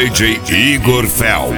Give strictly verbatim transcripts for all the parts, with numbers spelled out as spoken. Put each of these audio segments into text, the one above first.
D J Igor Fel.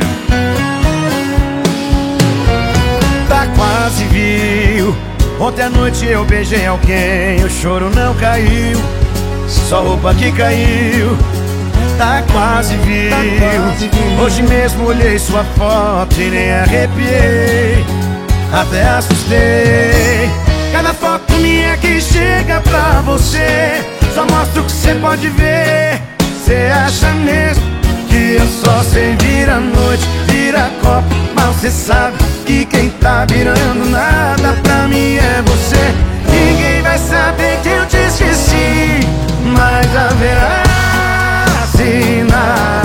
Tá quase viu. Ontem à noite eu beijei alguém, o choro não caiu, só roupa que caiu. Tá quase viu. Hoje mesmo olhei sua foto e nem arrepiei, até assustei. Cada foto minha que chega pra você só mostra o que cê pode ver. Cê acha mesmo que eu só sei vir à noite, vira copo, mas cê sabe que quem tá virando nada pra mim é você. Ninguém vai saber que eu te esqueci, mas haverá sinais,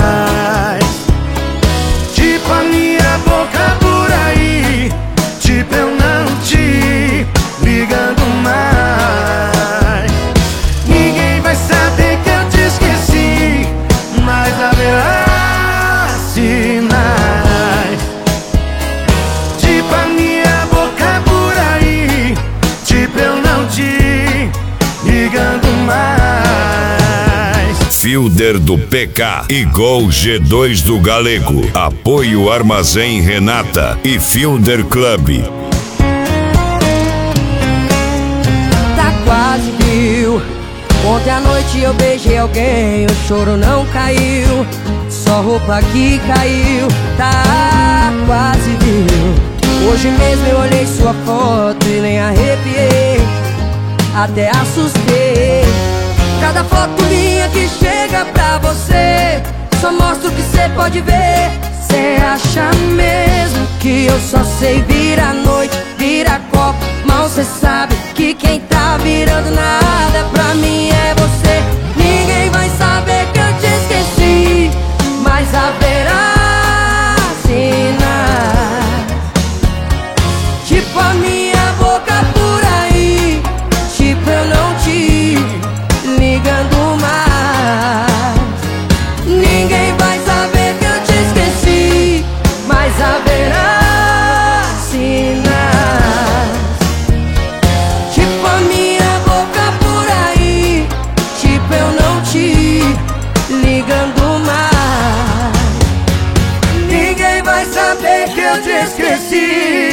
tipo a minha boca por aí, tipo eu não te ligando mais. Ninguém vai saber que eu te esqueci, mas haverá sinais, tipo a minha boca por aí, tipo eu não te ligando mais. Fielder do P K e Gol G dois do Galego. Apoio Armazém Renata e Fielder Club. Tá quase viu. Ontem à noite eu beijei alguém, o choro não caiu, só roupa que caiu. Tá quase viu. Hoje mesmo eu olhei sua foto e nem arrepiei, até assustei. Cada foto minha que chega pra você só mostra o que cê pode ver. Cê acha mesmo que eu só sei vir à noite, vira copo, mal cê sabe que quem tá virando nada pra mim é você. Ninguém vai saber que eu te esqueci, mas haverá sinais, tipo a minha boca por aí, tipo eu não te ligando mais. Ninguém vai saber que eu te esqueci, mas haverá sinais, tipo a minha boca por aí, tipo eu não te ligando mais. Ninguém vai saber que eu te esqueci,